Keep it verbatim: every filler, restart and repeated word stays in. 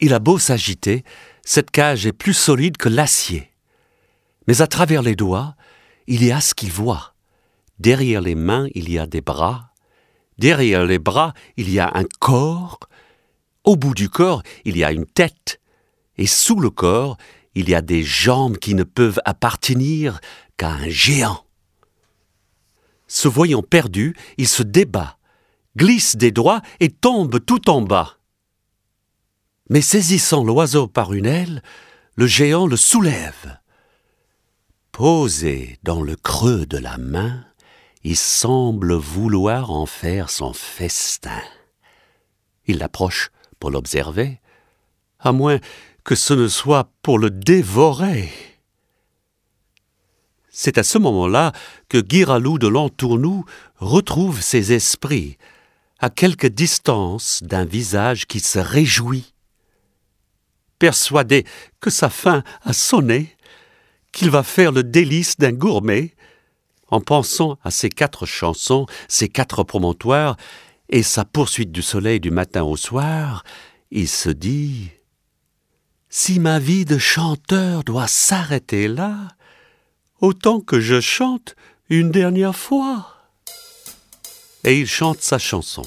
Il a beau s'agiter, cette cage est plus solide que l'acier. Mais à travers les doigts, il y a ce qu'il voit. Derrière les mains, il y a des bras. Derrière les bras, il y a un corps. Au bout du corps, il y a une tête. Et sous le corps, il y a des jambes qui ne peuvent appartenir qu'à un géant. Se voyant perdu, il se débat, glisse des doigts et tombe tout en bas. Mais saisissant l'oiseau par une aile, le géant le soulève. Posé dans le creux de la main, il semble vouloir en faire son festin. Il l'approche pour l'observer, à moins que ce ne soit pour le dévorer. C'est à ce moment-là que Giralou de Lantournoux retrouve ses esprits, à quelque distance d'un visage qui se réjouit. Persuadé que sa faim a sonné, qu'il va faire le délice d'un gourmet, en pensant à ses quatre chansons, ses quatre promontoires et sa poursuite du soleil du matin au soir, il se dit « Si ma vie de chanteur doit s'arrêter là, autant que je chante une dernière fois. » Et il chante sa chanson.